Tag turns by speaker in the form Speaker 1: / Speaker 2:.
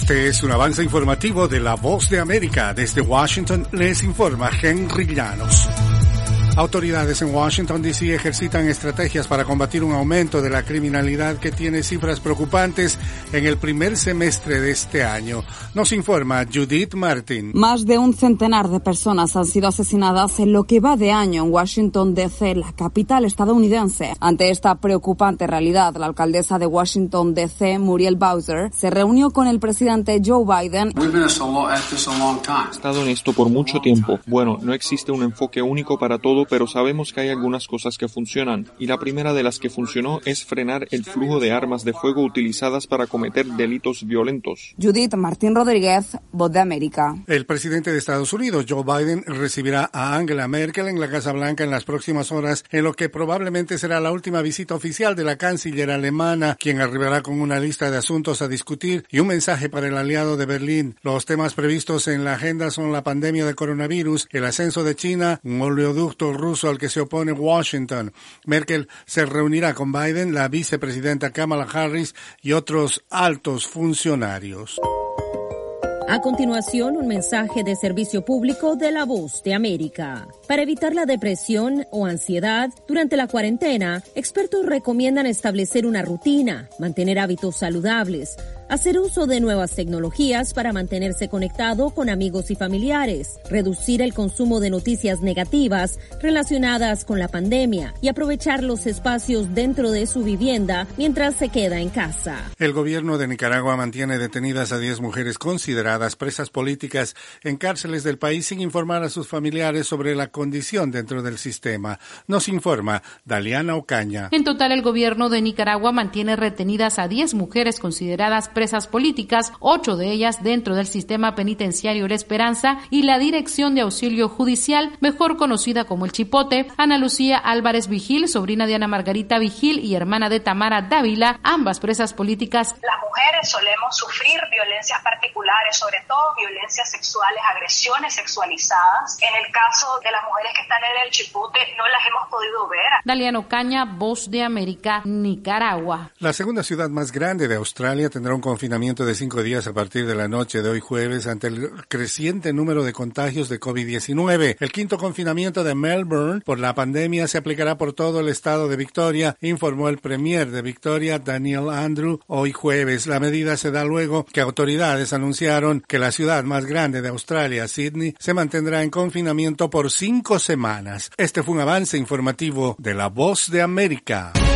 Speaker 1: Este es un avance informativo de La Voz de América. Desde Washington les informa Henry Llanos. Autoridades en Washington, D.C. ejercitan estrategias para combatir un aumento de la criminalidad que tiene cifras preocupantes en el primer semestre de este año. Nos informa Judith Martin.
Speaker 2: Más de un centenar de personas han sido asesinadas en lo que va de año en Washington, D.C., la capital estadounidense. Ante esta preocupante realidad, la alcaldesa de Washington, D.C., Muriel Bowser, se reunió con el presidente Joe Biden.
Speaker 3: He estado en esto por mucho tiempo. Bueno, no existe un enfoque único para todo, pero sabemos que hay algunas cosas que funcionan, y la primera de las que funcionó es frenar el flujo de armas de fuego utilizadas para cometer delitos violentos.
Speaker 2: Judith Martín Rodríguez, Voz de América.
Speaker 1: El presidente de Estados Unidos, Joe Biden, recibirá a Angela Merkel en la Casa Blanca en las próximas horas, en lo que probablemente será la última visita oficial de la canciller alemana, quien arribará con una lista de asuntos a discutir y un mensaje para el aliado de Berlín. Los temas previstos en la agenda son la pandemia de coronavirus, el ascenso de China, un oleoducto ruso al que se opone Washington. Merkel se reunirá con Biden, la vicepresidenta Kamala Harris y otros altos funcionarios.
Speaker 4: A continuación, un mensaje de servicio público de La Voz de América. Para evitar la depresión o ansiedad durante la cuarentena, expertos recomiendan establecer una rutina, mantener hábitos saludables, hacer uso de nuevas tecnologías para mantenerse conectado con amigos y familiares, reducir el consumo de noticias negativas relacionadas con la pandemia y aprovechar los espacios dentro de su vivienda mientras se queda en casa.
Speaker 1: El gobierno de Nicaragua mantiene detenidas a 10 mujeres consideradas presas políticas en cárceles del país sin informar a sus familiares sobre la condición dentro del sistema. Nos informa Daliana Ocaña.
Speaker 5: En total, el gobierno de Nicaragua mantiene retenidas a 10 mujeres consideradas presas políticas, 8 de ellas dentro del sistema penitenciario La Esperanza y la Dirección de Auxilio Judicial, mejor conocida como el Chipote. Ana Lucía Álvarez Vigil, sobrina de Ana Margarita Vigil y hermana de Tamara Dávila, ambas presas políticas.
Speaker 6: Las mujeres solemos sufrir violencias particulares, sobre todo violencias sexuales, agresiones sexualizadas. En el caso de las mujeres que están en el Chipote, no las hemos podido ver.
Speaker 5: Daliana Ocaña, Voz de América, Nicaragua.
Speaker 1: La segunda ciudad más grande de Australia tendrá un confinamiento de 5 días a partir de la noche de hoy jueves ante el creciente número de contagios de COVID-19. El quinto confinamiento de Melbourne por la pandemia se aplicará por todo el estado de Victoria, informó el premier de Victoria, Daniel Andrew, hoy jueves. La medida se da luego que autoridades anunciaron que la ciudad más grande de Australia, Sydney, se mantendrá en confinamiento por 5 semanas. Este fue un avance informativo de La Voz de América.